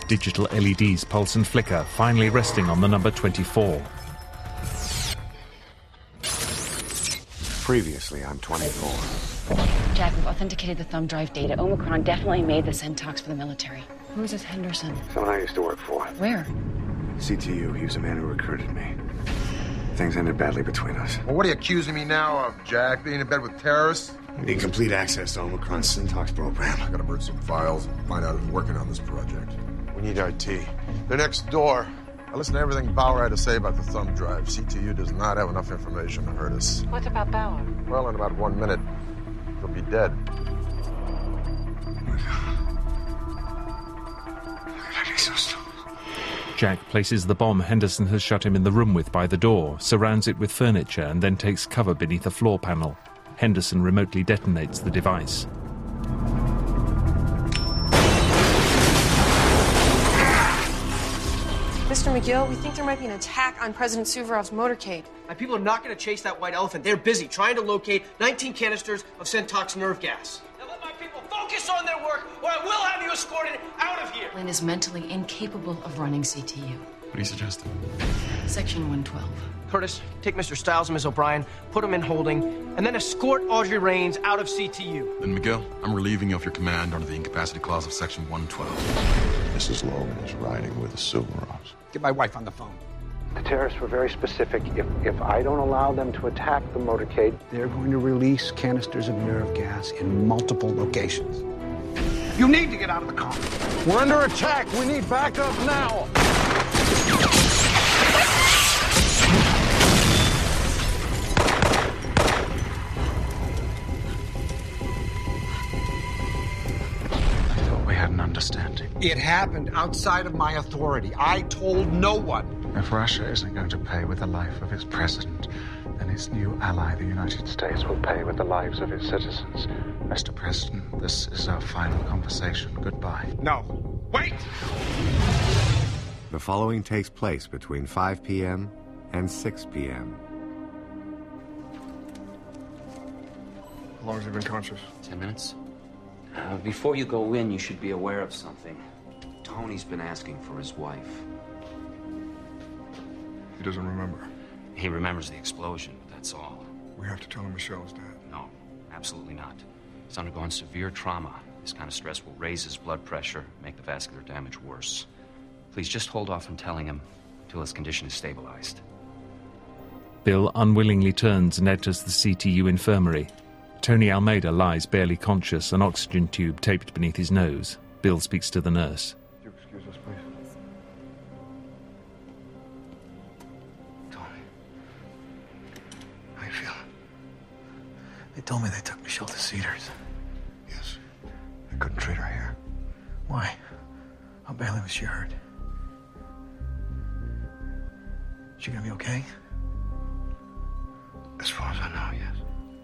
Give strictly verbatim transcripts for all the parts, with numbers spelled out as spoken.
Digital L E Ds pulse and flicker, finally resting on the number twenty-four. Previously, I'm twenty-four. Jack, we've authenticated the thumb drive data. Omicron definitely made the Syntox for the military. Who is this Henderson? Someone I used to work for. Where? C T U. He was the man who recruited me. Things ended badly between us. Well, what are you accusing me now of, Jack? Being in bed with terrorists? I need complete access to Omicron's Syntox program. I gotta merge some files and find out who's working on this project. We need I T. They're next door. I listened to everything Bauer had to say about the thumb drive. C T U does not have enough information to hurt us. What about Bauer? Well, in about one minute, he'll be dead. Jack places the bomb Henderson has shut him in the room with by the door, surrounds it with furniture, and then takes cover beneath a floor panel. Henderson remotely detonates the device. Mister McGill, we think there might be an attack on President Suvorov's motorcade. My people are not going to chase that white elephant. They're busy trying to locate nineteen canisters of Syntox nerve gas. Now let my people focus on their work, or I will have you escorted out of here. Lynn is mentally incapable of running C T U. What are you suggesting? Section one twelve. Curtis, take Mister Stiles and Miss O'Brien, put them in holding, and then escort Audrey Raines out of C T U. Then, Miguel, I'm relieving you of your command under the incapacity clause of Section one twelve. Missus Logan is riding with the Suvorovs. Get my wife on the phone. The terrorists were very specific. If, if I don't allow them to attack the motorcade, they're going to release canisters of nerve gas in multiple locations. You need to get out of the car. We're under attack. We need backup now. Understanding. It happened outside of my authority. I told no one. If Russia isn't going to pay with the life of its president, then its new ally, the United States, will pay with the lives of its citizens. Mister President, this is our final conversation. Goodbye. No. Wait! The following takes place between five p.m. and six p.m. How long has he been conscious? Ten minutes. Uh, before you go in, you should be aware of something. Tony's been asking for his wife. He doesn't remember. He remembers the explosion, but that's all. We have to tell him Michelle's dead. No, absolutely not. He's undergone severe trauma. This kind of stress will raise his blood pressure, make the vascular damage worse. Please just hold off on telling him until his condition is stabilized. Bill unwillingly turns and enters the C T U infirmary. Tony Almeida lies barely conscious, an oxygen tube taped beneath his nose. Bill speaks to the nurse. Would you excuse us, please? Tony, how you feeling? They told me they took Michelle to Cedars. Yes. They couldn't treat her here. Why? How badly was she hurt? She gonna be okay? As far as I know, yes.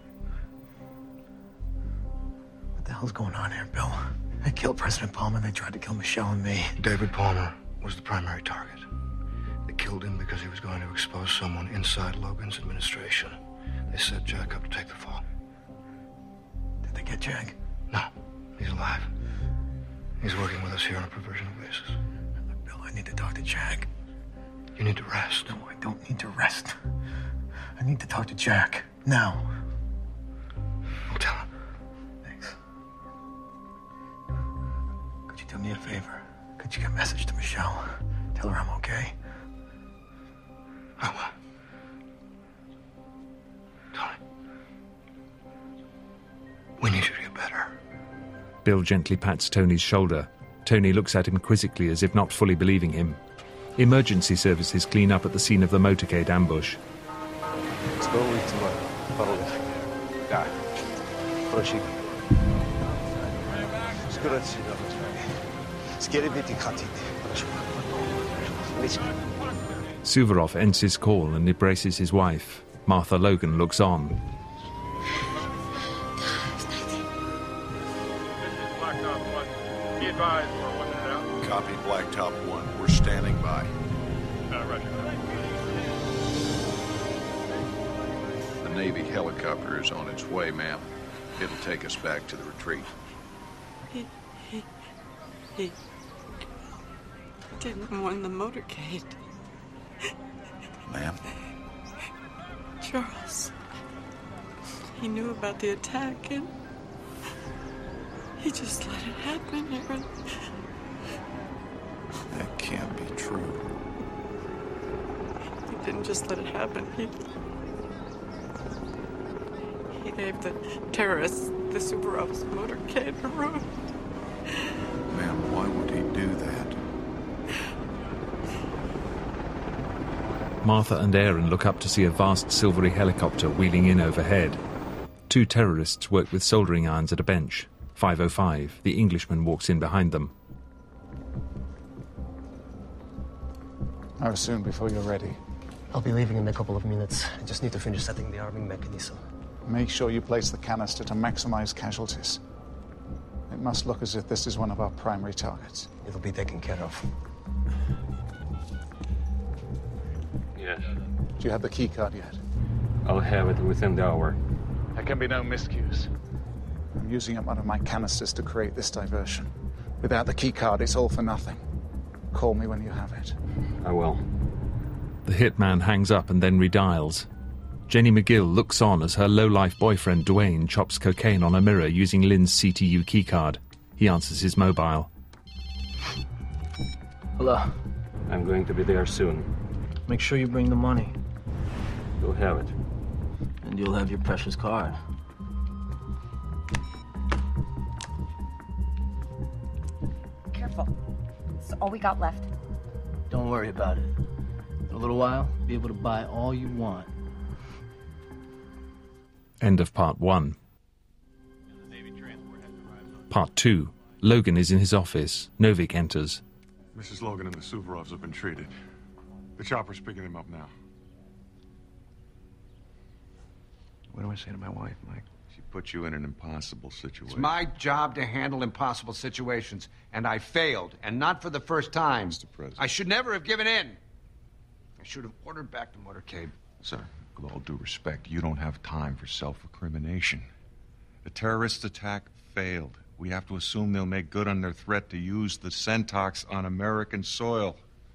What the hell's going on here, Bill? They killed President Palmer, they tried to kill Michelle and me. David Palmer was the primary target. They killed him because he was going to expose someone inside Logan's administration. They set Jack up to take the fall. Did they get Jack? No, he's alive. He's working with us here on a provisional basis. Bill, I need to talk to Jack. You need to rest. No, I don't need to rest. I need to talk to Jack. Now. I'll tell him. Could you do me a favor? Could you get a message to Michelle? Tell her I'm okay. I will. Tony. We need you to get better. Bill gently pats Tony's shoulder. Tony looks at him quizzically as if not fully believing him. Emergency services clean up at the scene of the motorcade ambush. Suvorov ends his call and embraces his wife. Martha Logan looks on. Copy, Blacktop one. We're standing by. Uh, roger. The Navy helicopter is on its way, ma'am. It'll take us back to the retreat. Didn't want the motorcade. Ma'am? Charles. He knew about the attack and he just let it happen, Aaron. That can't be true. He didn't just let it happen. He he gave the terrorists the Suvorov's motorcade to ruin. Ma'am, why would he do that? Martha and Aaron look up to see a vast silvery helicopter wheeling in overhead. Two terrorists work with soldering irons at a bench. five oh five, the Englishman walks in behind them. How soon before you're ready? I'll be leaving in a couple of minutes. I just need to finish setting the arming mechanism. Make sure you place the canister to maximize casualties. It must look as if this is one of our primary targets. It'll be taken care of. Yes. Do you have the key card yet? I'll have it within the hour. There can be no miscues. I'm using up one of my canisters to create this diversion. Without the key card, it's all for nothing. Call me when you have it. I will. The hitman hangs up and then redials. Jenny McGill looks on as her low-life boyfriend Dwayne chops cocaine on a mirror using Lynn's C T U keycard. He answers his mobile. Hello. I'm going to be there soon. Make sure you bring the money. You'll have it. And you'll have your precious card. Careful. It's all we got left. Don't worry about it. In a little while, you'll be able to buy all you want. End of part one. Part two. Logan is in his office. Novik enters. Missus Logan and the Suvorovs have been treated. The chopper's picking them up now. What do I say to my wife, Mike? She put you in an impossible situation. It's my job to handle impossible situations, and I failed, and not for the first time. Mister President. I should never have given in. I should have ordered back the motorcade. Sir, with all due respect, you don't have time for self-recrimination. The terrorist attack failed. We have to assume they'll make good on their threat to use the Sentox on American soil.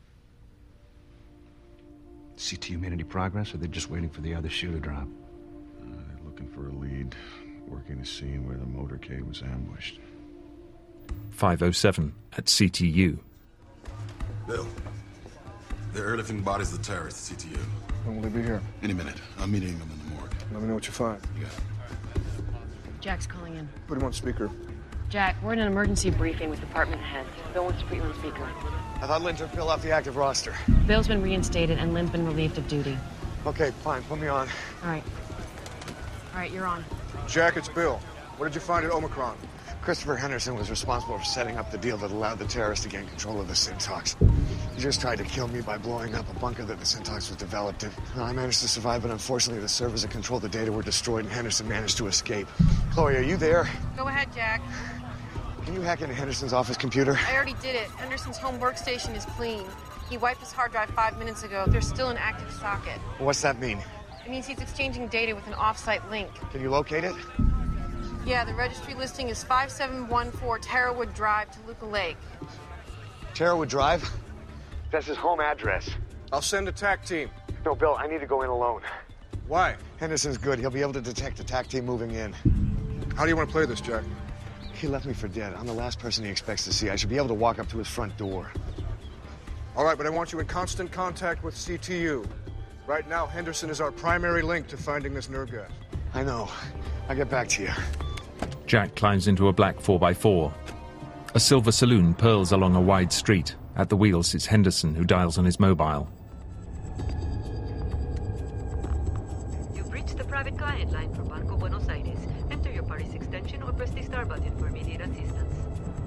C T U made any progress, or they're just waiting for the other shoe to drop? Uh, they're looking for a lead, working the scene where the motorcade was ambushed. five oh seven at C T U. Bill, the airlifting bodies of the terrorists at C T U. When will they be here? Any minute. I'm meeting them in the morgue. Let me know what you find. You got it. Jack's calling in. Put him on speaker. Jack, we're in an emergency briefing with department heads. Bill wants to put you on speaker. I thought Lynn took Bill off the active roster. Bill's been reinstated and Lynn's been relieved of duty. Okay, fine. Put me on. All right. All right, you're on. Jack, it's Bill. What did you find at Omicron? Christopher Henderson was responsible for setting up the deal that allowed the terrorists to gain control of the Sentox. He just tried to kill me by blowing up a bunker that the Sentox was developed in. I managed to survive, but unfortunately the servers that controlled the data were destroyed and Henderson managed to escape. Chloe, are you there? Go ahead, Jack. Can you hack into Henderson's office computer? I already did it. Henderson's home workstation is clean. He wiped his hard drive five minutes ago. There's still an active socket. What's that mean? It means he's exchanging data with an off-site link. Can you locate it? Yeah, the registry listing is five seven one four Terrawood Drive, Toluca Lake. Terrawood Drive? That's his home address. I'll send a T A C team. No, Bill, I need to go in alone. Why? Henderson's good. He'll be able to detect the T A C team moving in. How do you want to play this, Jack? He left me for dead. I'm the last person he expects to see. I should be able to walk up to his front door. All right, but I want you in constant contact with C T U. Right now, Henderson is our primary link to finding this nerve gas. I know. I'll get back to you. Jack climbs into a black four by four. A silver saloon purls along a wide street. At the wheel sits Henderson, who dials on his mobile. You've reached the private client line for Banco Buenos Aires. Enter your party's extension or press the star button for immediate assistance.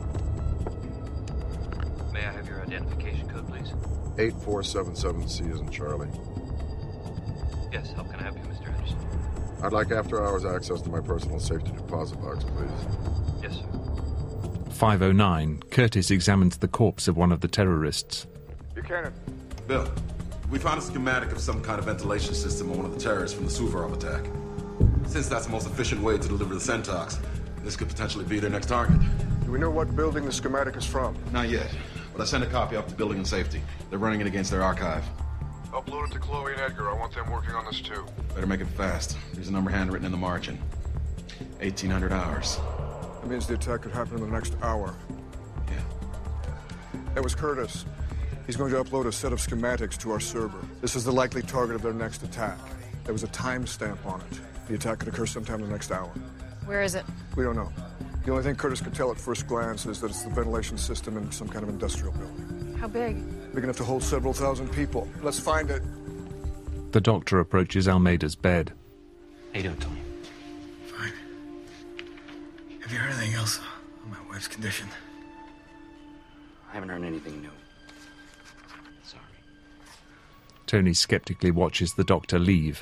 May I have your identification code, please? eight four seven seven C as in Charlie. Yes, how can I help you, Mister Henderson? I'd like after-hours access to my personal safety deposit box, please. Yes, sir. five oh nine, Curtis examines the corpse of one of the terrorists. Buchanan. Bill, we found a schematic of some kind of ventilation system on one of the terrorists from the Suvorov attack. Since that's the most efficient way to deliver the Sentox, this could potentially be their next target. Do we know what building the schematic is from? Not yet, but I sent a copy up to Building and Safety. They're running it against their archive. Upload it to Chloe and Edgar. I want them working on this too. Better make it fast. There's a number handwritten in the margin. eighteen hundred hours. That means the attack could happen in the next hour. Yeah. That was Curtis. He's going to upload a set of schematics to our server. This is the likely target of their next attack. There was a timestamp on it. The attack could occur sometime in the next hour. Where is it? We don't know. The only thing Curtis could tell at first glance is that it's the ventilation system in some kind of industrial building. How big? Big enough to hold several thousand people. Let's find it. The doctor approaches Almeida's bed. How you doing, Tony? Fine. Have you heard anything else on my wife's condition? I haven't heard anything new. Sorry. Tony skeptically watches the doctor leave.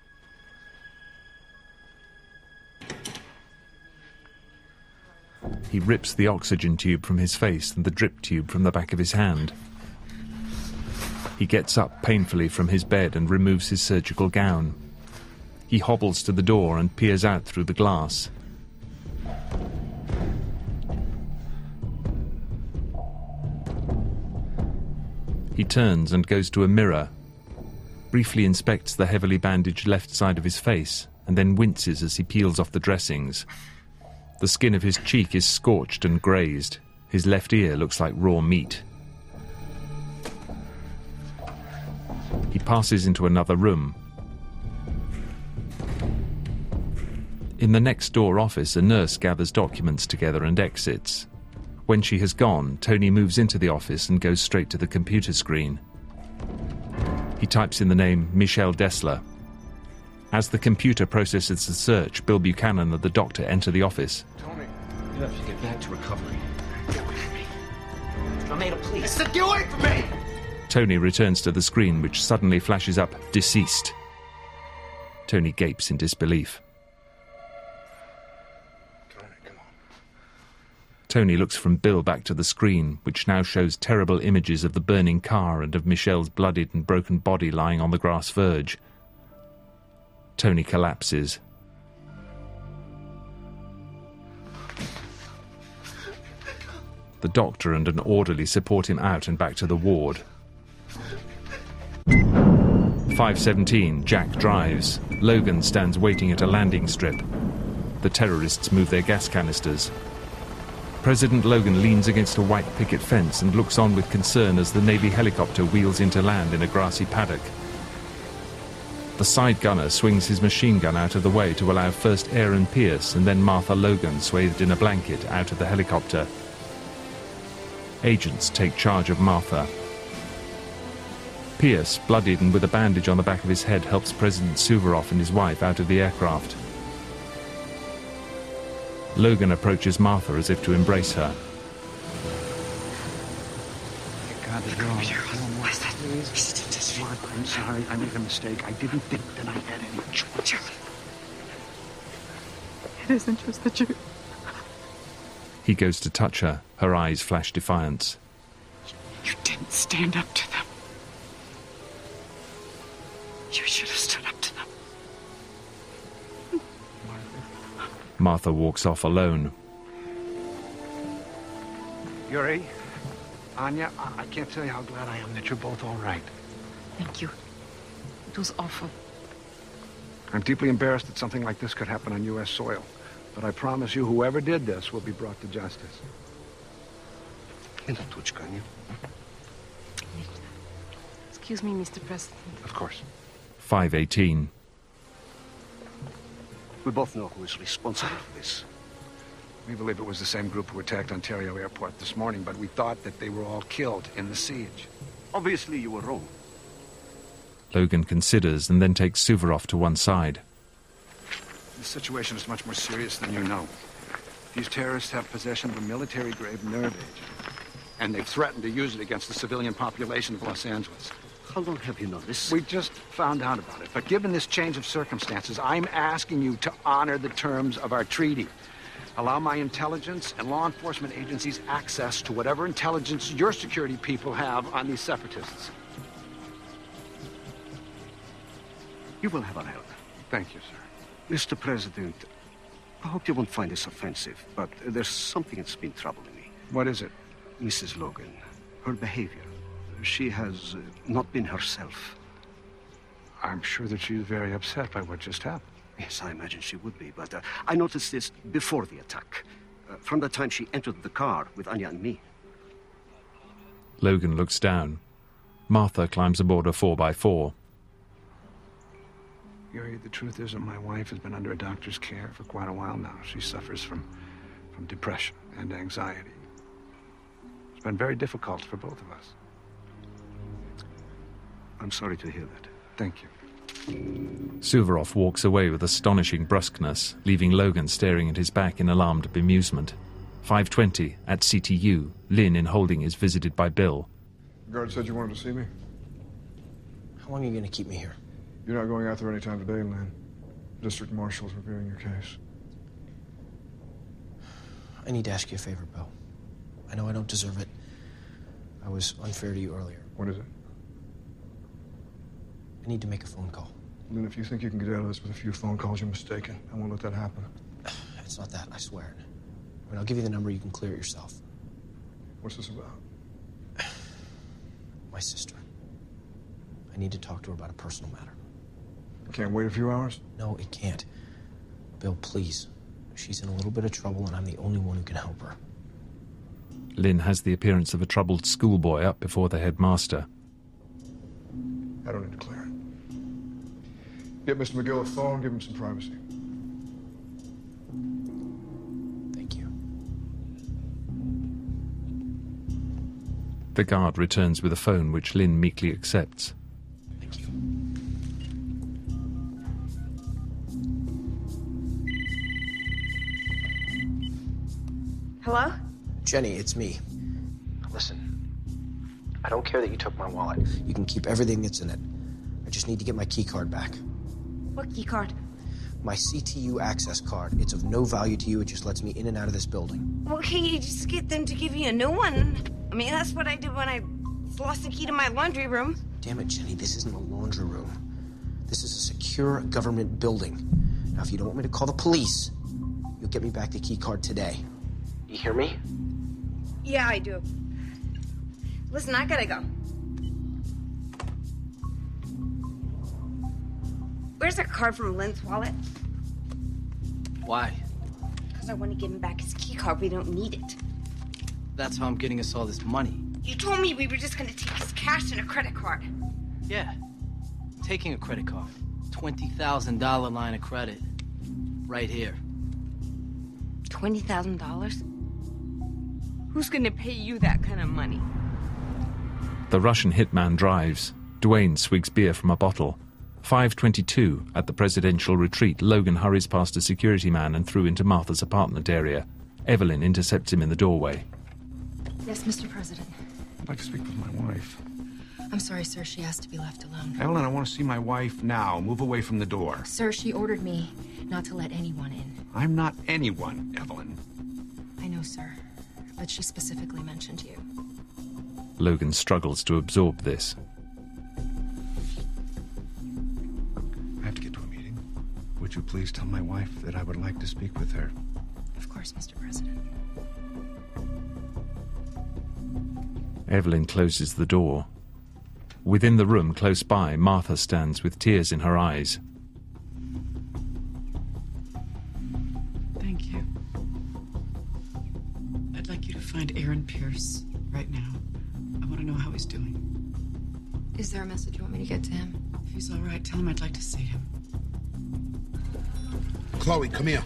He rips the oxygen tube from his face and the drip tube from the back of his hand. He gets up painfully from his bed and removes his surgical gown. He hobbles to the door and peers out through the glass. He turns and goes to a mirror, briefly inspects the heavily bandaged left side of his face, and then winces as he peels off the dressings. The skin of his cheek is scorched and grazed. His left ear looks like raw meat. He passes into another room. In the next door office, a nurse gathers documents together and exits. When she has gone, Tony moves into the office and goes straight to the computer screen. He types in the name Michel Dessler. As the computer processes the search, Bill Buchanan and the doctor enter the office. Tony, you have to get back to recovery. Get away from me. Almeida, please. I said get away from me! Tony returns to the screen, which suddenly flashes up, deceased. Tony gapes in disbelief. Tony, come on. Tony looks from Bill back to the screen, which now shows terrible images of the burning car and of Michel's bloodied and broken body lying on the grass verge. Tony collapses. The doctor and an orderly support him out and back to the ward. five seventeen, Jack drives. Logan stands waiting at a landing strip. The terrorists move their gas canisters. President Logan leans against a white picket fence and looks on with concern as the Navy helicopter wheels into land in a grassy paddock. The side gunner swings his machine gun out of the way to allow first Aaron Pierce and then Martha Logan, swathed in a blanket, out of the helicopter. Agents take charge of Martha. Pierce, bloodied and with a bandage on the back of his head, helps President Suvorov and his wife out of the aircraft. Logan approaches Martha as if to embrace her. God, the girl. What is that? Please. I'm sorry, I made a mistake. I didn't think that I had any choice. It isn't just the truth. He goes to touch her. Her eyes flash defiance. You didn't stand up to them. You should have stood up to them. Martha walks off alone. Yuri, Anya, I can't tell you how glad I am that you're both all right. Thank you. It was awful. I'm deeply embarrassed that something like this could happen on U S soil. But I promise you, whoever did this will be brought to justice. Excuse me, Mister President. Of course. five eighteen. We both know who is responsible for this. We believe it was the same group who attacked Ontario Airport this morning, but we thought that they were all killed in the siege. Obviously, you were wrong. Logan considers and then takes Suvorov to one side. The situation is much more serious than you know. These terrorists have possession of a military-grade nerve agent, and they've threatened to use it against the civilian population of Los Angeles. How long have you known this? We just found out about it, but given this change of circumstances, I'm asking you to honor the terms of our treaty. Allow my intelligence and law enforcement agencies access to whatever intelligence your security people have on these separatists. You will have our help. Thank you, sir. Mister President, I hope you won't find this offensive, but there's something that's been troubling me. What is it? Missus Logan. Her behavior. She has uh, not been herself. I'm sure that she's very upset by what just happened. Yes, I imagine she would be, but uh, I noticed this before the attack. Uh, from the time she entered the car with Anya and me. Logan looks down. Martha climbs aboard a four by four. Gary, the truth is that my wife has been under a doctor's care for quite a while now. She suffers from, from depression and anxiety. It's been very difficult for both of us. I'm sorry to hear that. Thank you. Suvorov walks away with astonishing brusqueness, leaving Logan staring at his back in alarmed bemusement. five twenty, at C T U, Lynn in holding is visited by Bill. The guard said you wanted to see me. How long are you going to keep me here? You're not going out there any time today, Lynn. District Marshal's reviewing your case. I need to ask you a favor, Bill. I know I don't deserve it. I was unfair to you earlier. What is it? I need to make a phone call. Lynn, if you think you can get out of this with a few phone calls, you're mistaken. I won't let that happen. It's not that, I swear. I mean, I'll give you the number, you can clear it yourself. What's this about? My sister. I need to talk to her about a personal matter. Can't wait a few hours? No, it can't. Bill, please. She's in a little bit of trouble, and I'm the only one who can help her. Lynn has the appearance of a troubled schoolboy up before the headmaster. I don't need to clear it. Get Mister McGill a phone, give him some privacy. Thank you. The guard returns with a phone which Lynn meekly accepts. Thank you. Hello? Jenny, it's me. Listen, I don't care that you took my wallet. You can keep everything that's in it. I just need to get my key card back. What key card? My C T U access card. It's of no value to you. It just lets me in and out of this building. Well, can you just get them to give you a new one? I mean, that's what I did when I lost the key to my laundry room. Damn it, Jenny, this isn't a laundry room. This is a secure government building. Now, if you don't want me to call the police, you'll get me back the key card today. You hear me? Yeah, I do. Listen, I gotta go. Where's a card from Lynn's wallet? Why? Because I want to give him back his key card. We don't need it. That's how I'm getting us all this money. You told me we were just gonna take his cash and a credit card. Yeah. Taking a credit card. twenty thousand dollars line of credit. Right here. twenty thousand dollars? Who's gonna pay you that kind of money? The Russian hitman drives. Dwayne swigs beer from a bottle. five twenty-two, at the presidential retreat, Logan hurries past a security man and through into Martha's apartment area. Evelyn intercepts him in the doorway. Yes, Mister President. I'd like to speak with my wife. I'm sorry, sir. She has to be left alone. Evelyn, I want to see my wife now. Move away from the door. Sir, she ordered me not to let anyone in. I'm not anyone, Evelyn. I know, sir. But she specifically mentioned you. Logan struggles to absorb this. I have to get to a meeting. Would you please tell my wife that I would like to speak with her? Of course, Mister President. Evelyn closes the door. Within the room close by, Martha stands with tears in her eyes. Thank you. I'd like you to find Aaron Pierce right now. I want to know how he's doing. Is there a message you want me to get to him? If he's all right, tell him I'd like to see him. Chloe, come here.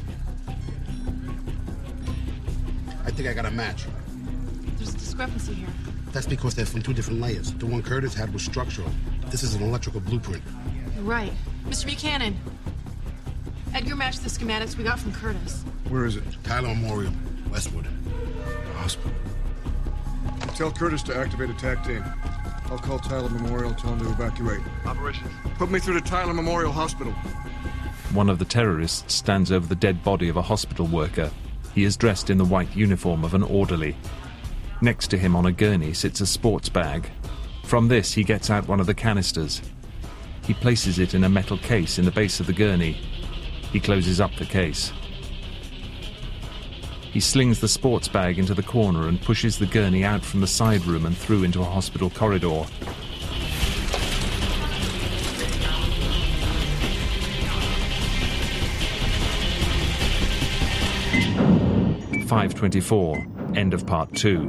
I think I got a match. There's a discrepancy here. That's because they're from two different layers. The one Curtis had was structural. This is an electrical blueprint. You're right. Mister Buchanan, Edgar matched the schematics we got from Curtis. Where is it? Tyler Memorial, Westwood. The hospital. Tell Curtis to activate a TAC team. I'll call Tyler Memorial, tell him to evacuate. Operation. Put me through to Tyler Memorial Hospital. One of the terrorists stands over the dead body of a hospital worker. He is dressed in the white uniform of an orderly. Next to him on a gurney sits a sports bag. From this, he gets out one of the canisters. He places it in a metal case in the base of the gurney. He closes up the case. He slings the sports bag into the corner and pushes the gurney out from the side room and through into a hospital corridor. five twenty-four, end of part two.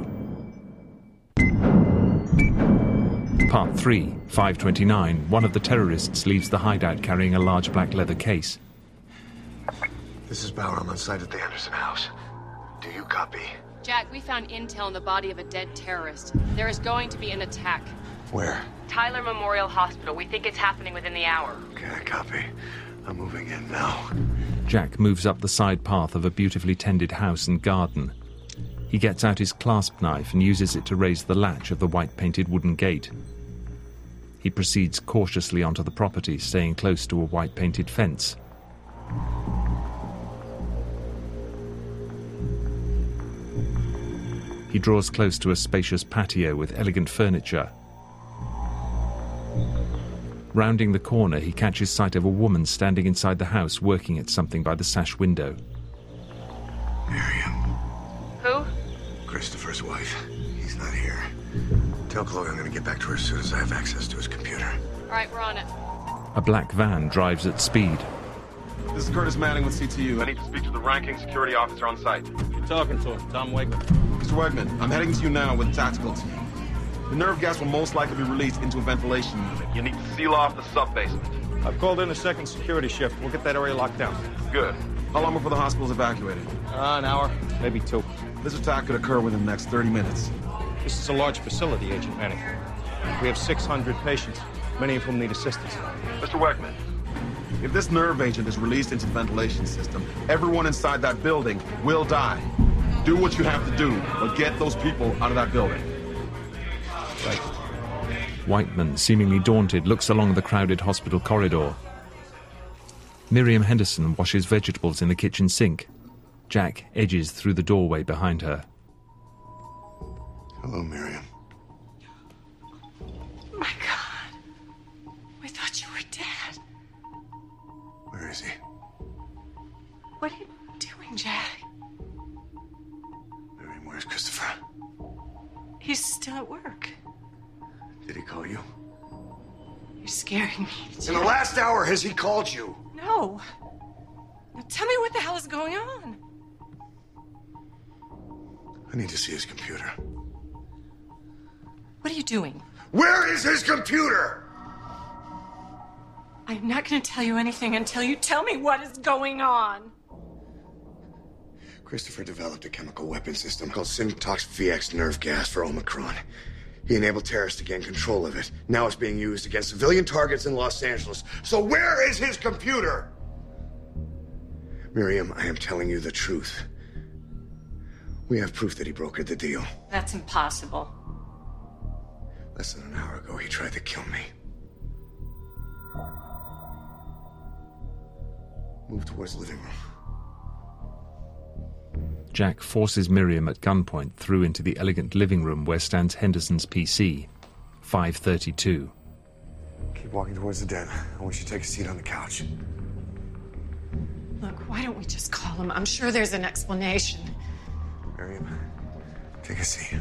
Part three, five twenty-nine, one of the terrorists leaves the hideout carrying a large black leather case. This is Bauer. I'm on site at the Henderson house. Do you copy? Jack, we found intel in the body of a dead terrorist. There is going to be an attack. Where? Tyler Memorial Hospital. We think it's happening within the hour. Okay, I copy. I'm moving in now. Jack moves up the side path of a beautifully tended house and garden. He gets out his clasp knife and uses it to raise the latch of the white-painted wooden gate. He proceeds cautiously onto the property, staying close to a white-painted fence. He draws close to a spacious patio with elegant furniture. Rounding the corner, he catches sight of a woman standing inside the house working at something by the sash window. Miriam. Who? Christopher's wife. He's not here. Tell Chloe I'm going to get back to her as soon as I have access to his computer. All right, we're on it. A black van drives at speed. This is Curtis Manning with C T U. I need to speak to the ranking security officer on site. You're talking to him, Tom Wegman. Mister Wegman, I'm heading to you now with a tactical team. The nerve gas will most likely be released into a ventilation unit. You need to seal off the sub-basement. I've called in a second security shift. We'll get that area locked down. Good. How long before the hospital's evacuated? Uh, an hour, maybe two. This attack could occur within the next thirty minutes. This is a large facility, Agent Manning. We have six hundred patients, many of whom need assistance. Mister Wegman, if this nerve agent is released into the ventilation system, everyone inside that building will die. Do what you have to do, but get those people out of that building. Right. Whiteman, seemingly daunted, looks along the crowded hospital corridor. Miriam Henderson washes vegetables in the kitchen sink. Jack edges through the doorway behind her. Hello, Miriam. Oh my God. We thought you were dead. Where is he? What are you doing, Jack? Miriam, where's Christopher? He's still at work. Did he call you? You're scaring me, Jack. In the last hour, has he called you? No. Now tell me what the hell is going on. I need to see his computer. What are you doing? Where is his computer? I'm not going to tell you anything until you tell me what is going on. Christopher developed a chemical weapon system called Syntox V X nerve gas for Omicron. He enabled terrorists to gain control of it. Now it's being used against civilian targets in Los Angeles. So where is his computer? Miriam, I am telling you the truth. We have proof that he brokered the deal. That's impossible. Less than an hour ago, he tried to kill me. Move towards the living room. Jack forces Miriam at gunpoint through into the elegant living room where stands Henderson's P C. five thirty-two. Keep walking towards the den. I want you to take a seat on the couch. Look, why don't we just call him? I'm sure there's an explanation. Miriam, take a seat.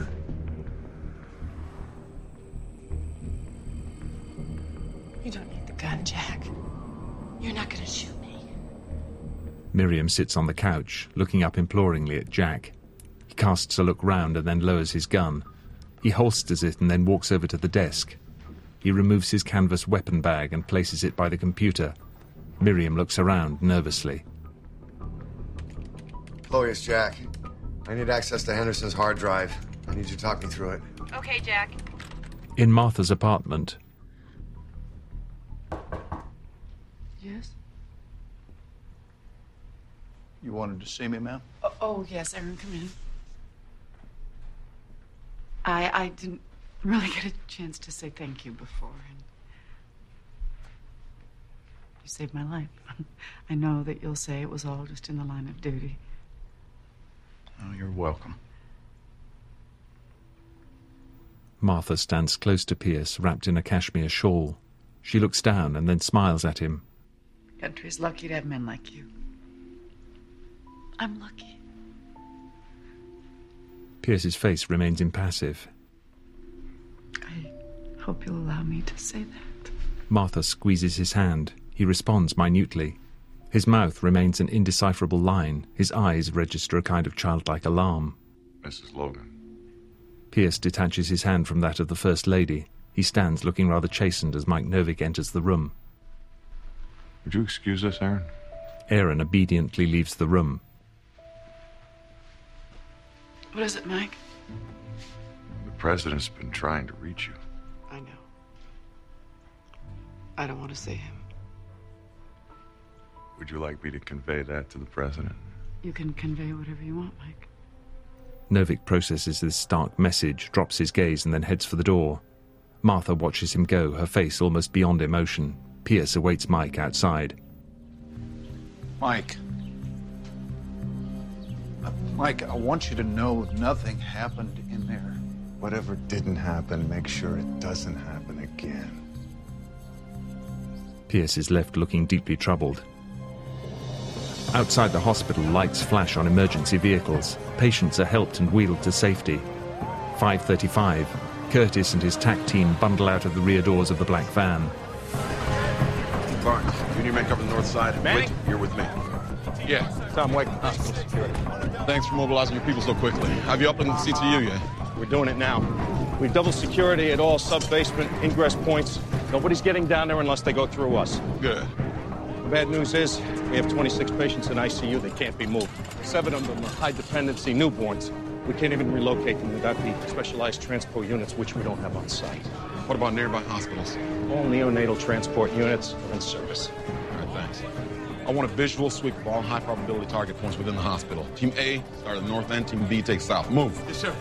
You don't need the gun, Jack. You're not gonna shoot me. Miriam sits on the couch, looking up imploringly at Jack. He casts a look round and then lowers his gun. He holsters it and then walks over to the desk. He removes his canvas weapon bag and places it by the computer. Miriam looks around nervously. Chloe, it's Jack. I need access to Henderson's hard drive. I need you to talk me through it. Okay, Jack. In Martha's apartment. Yes? You wanted to see me, ma'am? Oh, oh yes, Aaron, come in. I I didn't really get a chance to say thank you before. And you saved my life. I know that you'll say it was all just in the line of duty. Oh, you're welcome. Martha stands close to Pierce, wrapped in a cashmere shawl. She looks down and then smiles at him. The country's lucky to have men like you. I'm lucky. Pierce's face remains impassive. I hope you'll allow me to say that. Martha squeezes his hand. He responds minutely. His mouth remains an indecipherable line. His eyes register a kind of childlike alarm. Missus Logan. Pierce detaches his hand from that of the First Lady. He stands looking rather chastened as Mike Novick enters the room. Would you excuse us, Aaron? Aaron obediently leaves the room. What is it, Mike? The President's been trying to reach you. I know. I don't want to see him. Would you like me to convey that to the President? You can convey whatever you want, Mike. Novick processes this stark message, drops his gaze, and then heads for the door. Martha watches him go, her face almost beyond emotion. Pierce awaits Mike outside. Mike. Uh, Mike, I want you to know nothing happened in there. Whatever didn't happen, make sure it doesn't happen again. Pierce is left looking deeply troubled. Outside the hospital, lights flash on emergency vehicles. Patients are helped and wheeled to safety. five thirty-five. Curtis and his tac team bundle out of the rear doors of the black van. Barnes, you and your men cover the north side. Manning? Wait, you're with me. Yeah, Tom White, Hospital Security. Thanks for mobilizing your people so quickly. Have you up in the C T U yet? We're doing it now. We've doubled security at all sub-basement ingress points. Nobody's getting down there unless they go through us. Good. The bad news is we have twenty-six patients in I C U. They can't be moved. Seven of them are high-dependency newborns. We can't even relocate them without the specialized transport units, which we don't have on site. What about nearby hospitals? All neonatal transport units are in service. All right, thanks. I want a visual sweep of all high-probability target points within the hospital. Team A, start at the north end. Team B, take south. Move. Yes, sir.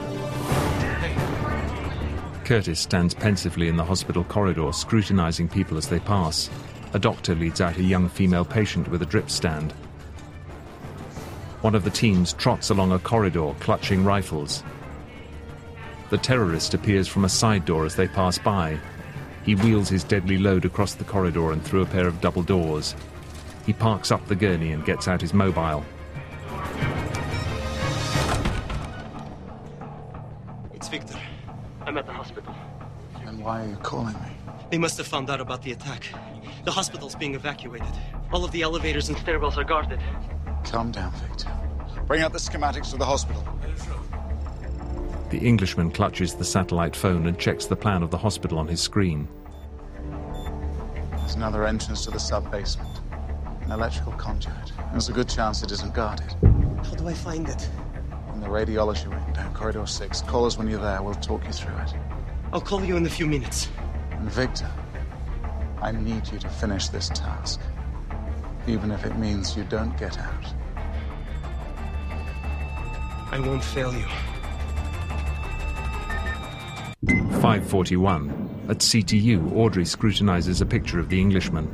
Curtis stands pensively in the hospital corridor, scrutinizing people as they pass. A doctor leads out a young female patient with a drip stand. One of the teams trots along a corridor, clutching rifles. The terrorist appears from a side door as they pass by. He wheels his deadly load across the corridor and through a pair of double doors. He parks up the gurney and gets out his mobile. It's Victor. I'm at the hospital. And why are you calling me? They must have found out about the attack. The hospital's being evacuated. All of the elevators and stairwells are guarded. Calm down, Victor. Bring out the schematics of the hospital. The Englishman clutches the satellite phone and checks the plan of the hospital on his screen. There's another entrance to the sub-basement. An electrical conduit. There's a good chance it isn't guarded. How do I find it? In the radiology wing, down corridor six. Call us when you're there. We'll talk you through it. I'll call you in a few minutes. And Victor, I need you to finish this task. Even if it means you don't get out. I won't fail you. five forty-one. At C T U, Audrey scrutinizes a picture of the Englishman.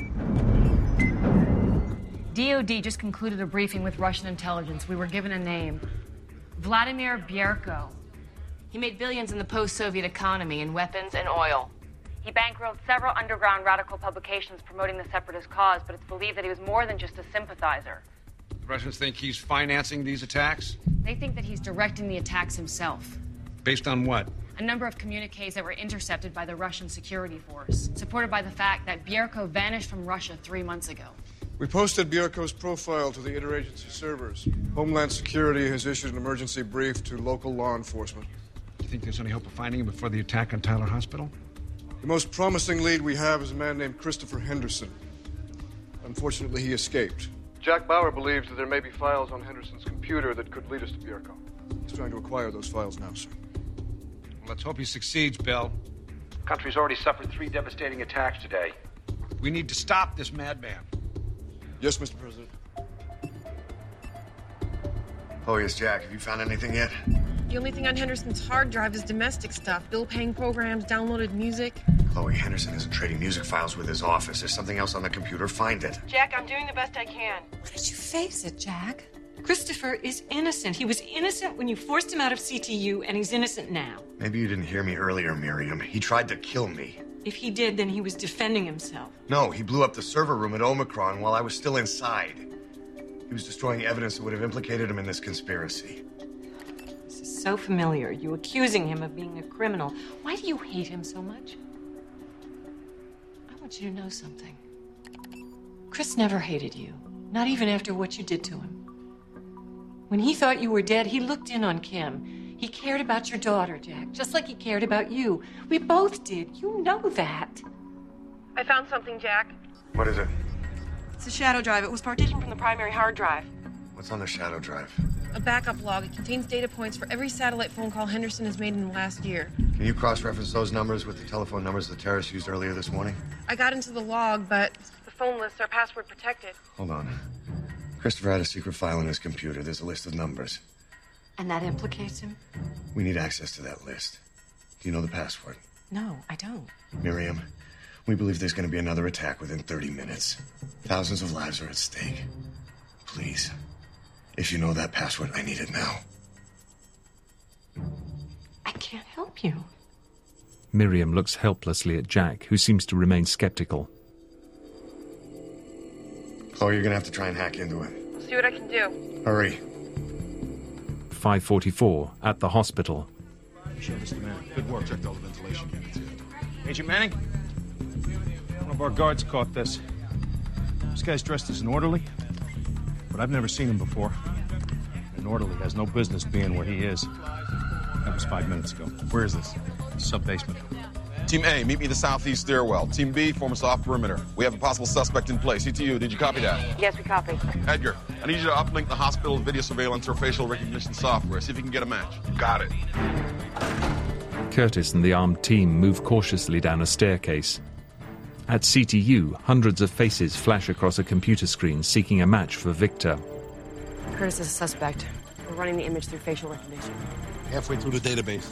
D O D just concluded a briefing with Russian intelligence. We were given a name. Vladimir Bierko. He made billions in the post-Soviet economy in weapons and oil. He bankrolled several underground radical publications promoting the separatist cause, but it's believed that he was more than just a sympathizer. The Russians think he's financing these attacks? They think that he's directing the attacks himself. Based on what? A number of communiques that were intercepted by the Russian security force, supported by the fact that Bierko vanished from Russia three months ago. We posted Bierko's profile to the interagency servers. Homeland Security has issued an emergency brief to local law enforcement. Do you think there's any hope of finding him before the attack on Tyler Hospital? The most promising lead we have is a man named Christopher Henderson. Unfortunately, he escaped. Jack Bauer believes that there may be files on Henderson's computer that could lead us to Bierko. He's trying to acquire those files now, sir. Well, let's hope he succeeds, Bill. The country's already suffered three devastating attacks today. We need to stop this madman. Yes, Mister President. Oh, yes, Jack. Have you found anything yet? The only thing on Henderson's hard drive is domestic stuff. Bill-paying programs, downloaded music. Chloe, Henderson isn't trading music files with his office. There's something else on the computer. Find it. Jack, I'm doing the best I can. Why don't you face it, Jack? Christopher is innocent. He was innocent when you forced him out of C T U, and he's innocent now. Maybe you didn't hear me earlier, Miriam. He tried to kill me. If he did, then he was defending himself. No, he blew up the server room at Omicron while I was still inside. He was destroying evidence that would have implicated him in this conspiracy. This is so familiar. You accusing him of being a criminal. Why do you hate him so much? I want you to know something. Chris never hated you, not even after what you did to him. When he thought you were dead, he looked in on Kim. He cared about your daughter, Jack, just like he cared about you. We both did. You know that. I found something, Jack. What is it? It's a shadow drive. It was partitioned from the primary hard drive. What's on the shadow drive? A backup log. It contains data points for every satellite phone call Henderson has made in the last year. Can you cross-reference those numbers with the telephone numbers the terrorists used earlier this morning? I got into the log, but the phone lists are password protected. Hold on. Christopher had a secret file on his computer. There's a list of numbers. And that implicates him? We need access to that list. Do you know the password? No, I don't. Miriam, we believe there's going to be another attack within thirty minutes. Thousands of lives are at stake. Please, if you know that password, I need it now. I can't help you. Miriam looks helplessly at Jack, who seems to remain skeptical. Chloe, you're going to have to try and hack into it. I'll see what I can do. Hurry. five forty-four, at the hospital. Show this to Manning. Good work. Checked all the ventilation units here. Agent Manning? One of our guards caught this. This guy's dressed as an orderly, but I've never seen him before. An orderly has no business being where he is. That was five minutes ago. Where is this? Sub-basement. Team A, meet me the southeast stairwell. Team B, form a soft perimeter. We have a possible suspect in place. C T U, did you copy that? Yes, we copy. Edgar, I need you to uplink the hospital video surveillance or facial recognition software. See if you can get a match. Got it. Curtis and the armed team move cautiously down a staircase. At C T U, hundreds of faces flash across a computer screen seeking a match for Victor. Curtis is a suspect. We're running the image through facial recognition. Halfway through the database.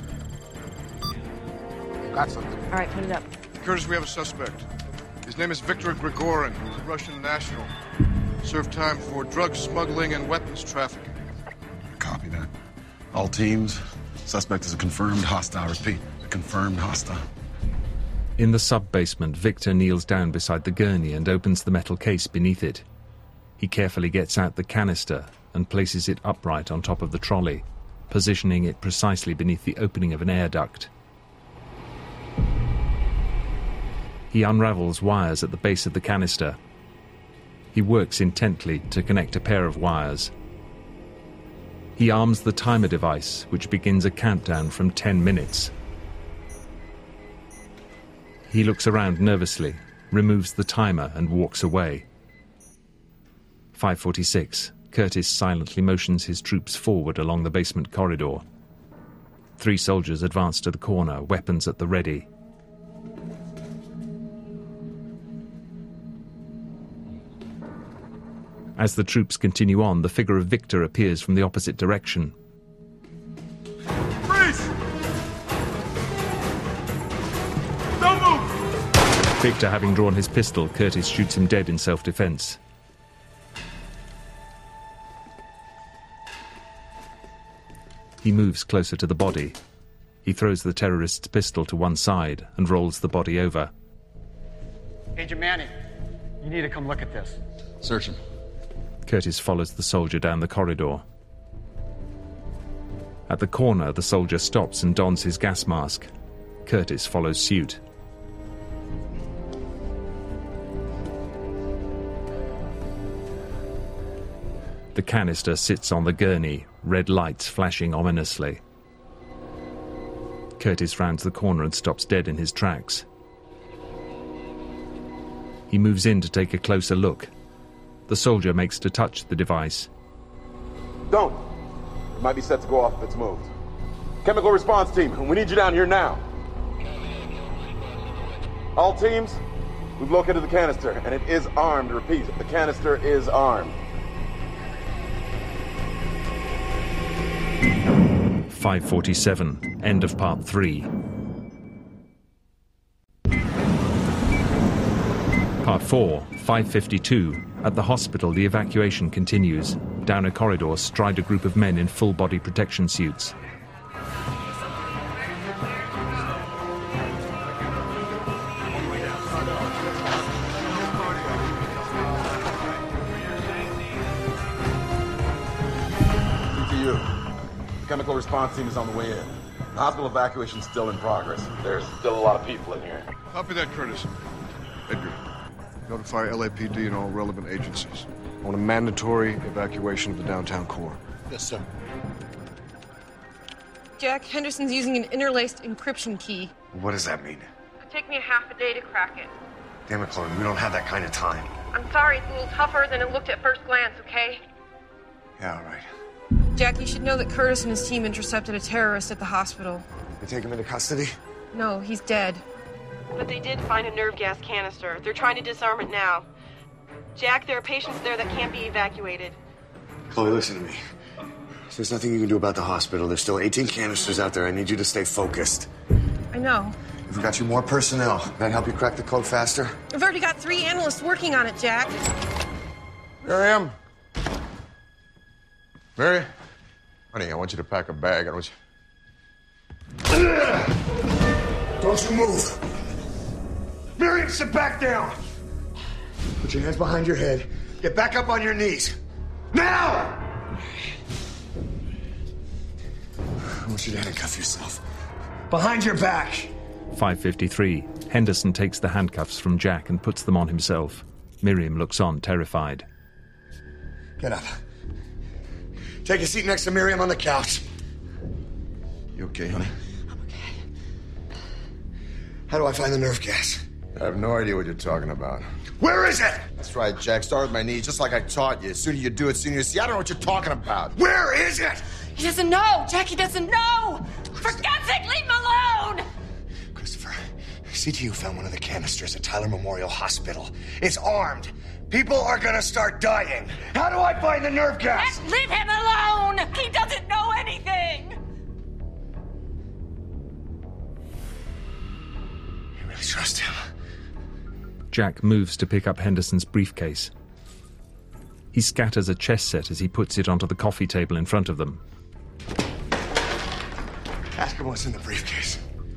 Got something. All right, put it up. Curtis, we have a suspect. His name is Viktor Grigorin. He's a Russian national. Served time for drug smuggling and weapons trafficking. Copy that. All teams, suspect is a confirmed hostile. Repeat, a confirmed hostile. In the sub-basement, Victor kneels down beside the gurney and opens the metal case beneath it. He carefully gets out the canister and places it upright on top of the trolley, positioning it precisely beneath the opening of an air duct. He unravels wires at the base of the canister. He works intently to connect a pair of wires. He arms the timer device, which begins a countdown from ten minutes. He looks around nervously, removes the timer, and walks away. five forty-six. Curtis silently motions his troops forward along the basement corridor. Three soldiers advance to the corner, weapons at the ready. As the troops continue on, the figure of Victor appears from the opposite direction. Freeze! Don't move! Victor having drawn his pistol, Curtis shoots him dead in self-defense. He moves closer to the body. He throws the terrorist's pistol to one side and rolls the body over. Agent Manning, you need to come look at this. Search him. Curtis follows the soldier down the corridor. At the corner, the soldier stops and dons his gas mask. Curtis follows suit. The canister sits on the gurney, red lights flashing ominously. Curtis rounds the corner and stops dead in his tracks. He moves in to take a closer look. The soldier makes to touch the device. Don't. It might be set to go off if it's moved. Chemical response team, we need you down here now. All teams, we've located the canister, and it is armed. Repeat, the canister is armed. five forty-seven. End of part three. Part four. five fifty-two. At the hospital, the evacuation continues. Down a corridor stride a group of men in full-body protection suits. Chemical response team is on the way in. The hospital evacuation's still in progress. There's still a lot of people in here. Copy that, Curtis. Edgar, notify L A P D and all relevant agencies. I want a mandatory evacuation of the downtown core. Yes, sir. Jack, Henderson's using an interlaced encryption key. What does that mean? It'll take me a half a day to crack it. Damn it, Chloe, we don't have that kind of time. I'm sorry, it's a little tougher than it looked at first glance, okay? Yeah, all right. Jack, you should know that Curtis and his team intercepted a terrorist at the hospital. They take him into custody? No, he's dead. But they did find a nerve gas canister. They're trying to disarm it now. Jack, there are patients there that can't be evacuated. Chloe, listen to me. There's nothing you can do about the hospital. There's still eighteen canisters out there. I need you to stay focused. I know. If we got you more personnel, can that help you crack the code faster? I've already got three analysts working on it, Jack. Miriam? Mary? Honey, I want you to pack a bag. I want you... Don't you move. Miriam, sit back down. Put your hands behind your head. Get back up on your knees. Now! I want you to handcuff yourself. Behind your back. five fifty-three. Henderson takes the handcuffs from Jack and puts them on himself. Miriam looks on, terrified. Get up. Take a seat next to Miriam on the couch. You okay, honey? How do I find the nerve gas? I have no idea what you're talking about. Where is it? That's right, Jack. Start with my knees, just like I taught you. The sooner you do it, the sooner you see. I don't know what you're talking about. Where is it? He doesn't know! Jackie doesn't know! For God's sake, leave him alone! Christopher, C T U found one of the canisters at Tyler Memorial Hospital. It's armed. People are gonna start dying. How do I find the nerve gas? Let leave him alone! He doesn't know anything! You really trust him? Jack moves to pick up Henderson's briefcase. He scatters a chess set as he puts it onto the coffee table in front of them. Ask him what's in the briefcase.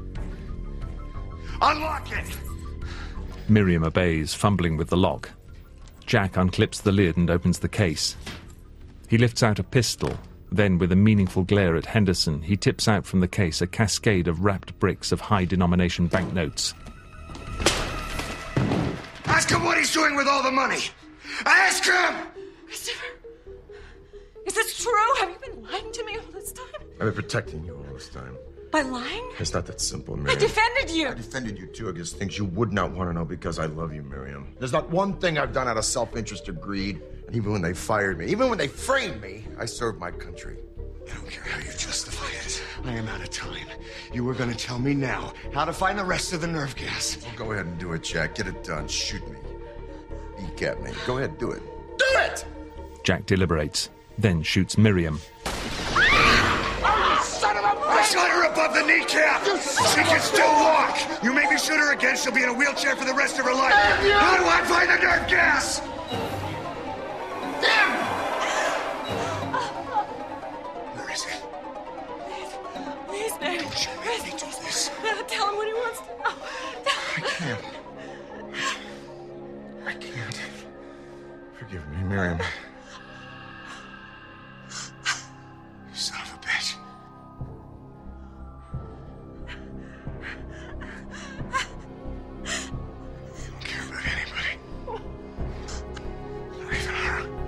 Unlock it! Miriam obeys, fumbling with the lock. Jack unclips the lid and opens the case. He lifts out a pistol. Then, with a meaningful glare at Henderson, he tips out from the case a cascade of wrapped bricks of high-denomination banknotes. Ask him what he's doing with all the money! Ask him! Christopher, is this true? Have you been lying to me all this time? I've been protecting you all this time. By lying? It's not that simple, I Miriam. defended you! I defended you, too, against things you would not want to know because I love you, Miriam. There's not one thing I've done out of self-interest or greed. And even when they fired me, even when they framed me, I served my country. I don't care how you justify it. I am out of time. You were going to tell me now how to find the rest of the nerve gas. Well, go ahead and do it, Jack. Get it done. Shoot me. Decap me. Go ahead, do it. Do it! Jack deliberates, then shoots Miriam. Oh, son of a bitch! I shot her above the kneecap! She can still walk! You make me shoot her again, she'll be in a wheelchair for the rest of her life! How do I find the nerve gas? Damn! Where is it? Please, baby. Don't you make me do this. Tell him what he wants to know. I can't. I can't. Forgive me, Miriam. You son of a bitch. You don't care about anybody. Not even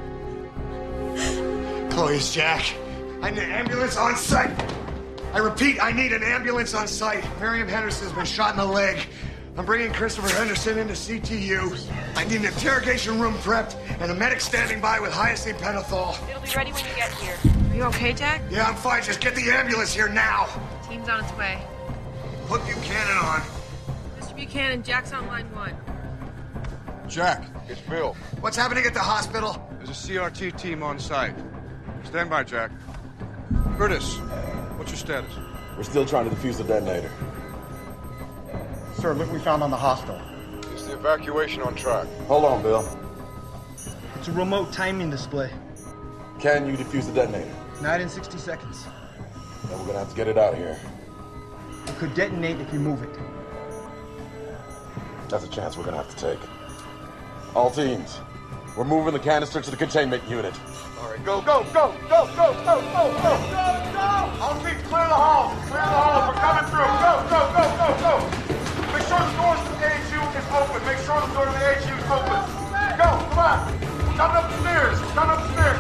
her. Chloe's Jack. I need an ambulance on site. I repeat, I need an ambulance on site. Miriam Henderson's been shot in the leg. I'm bringing Christopher Henderson into C T U. I need an interrogation room prepped and a medic standing by with hyoscine pentothal. It'll be ready when you get here. Are you okay, Jack? Yeah, I'm fine. Just get the ambulance here now. Team's on its way. Put Buchanan on. Mister Buchanan, Jack's on line one. Jack, it's Bill. What's happening at the hospital? There's a C R T team on site. Stand by, Jack. Curtis, what's your status? We're still trying to defuse the detonator. Sir, look we found on the hostel. Is the evacuation on track? Hold on, Bill. It's a remote timing display. Can you defuse the detonator? Not in sixty seconds. Then we're gonna have to get it out of here. It could detonate if you move it. That's a chance we're gonna have to take. All teams, we're moving the canister to the containment unit. All right, go, go, go, go, go, go, go, go, go, go! All teams, clear the halls. Clear the halls. We're coming through. Go, go, go, go, go. Make sure the doors to the A H U is open. Make sure the door to the A H U is open. Go, come on. Coming up the stairs. Coming up the stairs.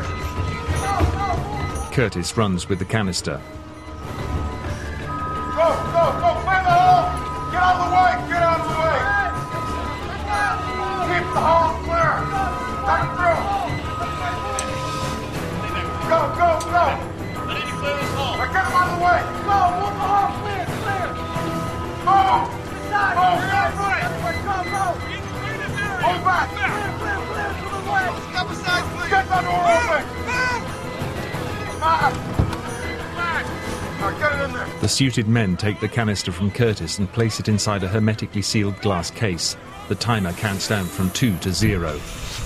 Curtis runs with the canister. Go, go, go. Clear the hall. Get out of the way. Get out of the way. Keep the hall clear. Coming through. Go, go, go. I need to clear this hall. Now get him out of the way. Go, move the hall. Clear, clear. Move. Inside. Move. Right. Everybody go, go. Hold back. Clear, clear, clear. To the way. Step aside, please. Get that door open. Ah. Now get it in there. The suited men take the canister from Curtis and place it inside a hermetically sealed glass case. The timer counts down from two to zero.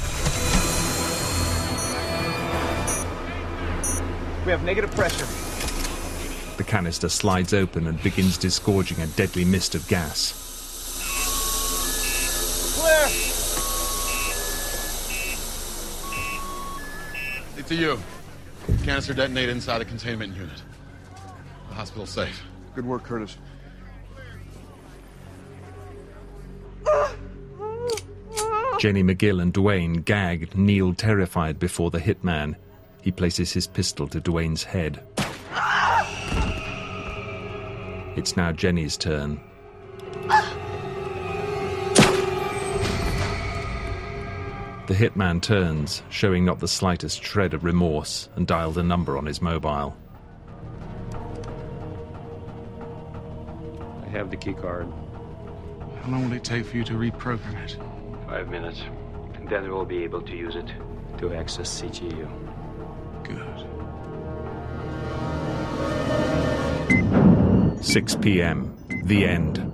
We have negative pressure. The canister slides open and begins disgorging a deadly mist of gas. Clear. It's a you. Canister detonated inside the containment unit. The hospital's safe. Good work, Curtis. Jenny McGill and Duane, gagged, kneel terrified before the hitman. He places his pistol to Duane's head. It's now Jenny's turn. The hitman turns, showing not the slightest shred of remorse, and dials a number on his mobile. I have the key card. How long will it take for you to reprogram it? Five minutes. And then we'll be able to use it to access C G U. Good. six p m. The end.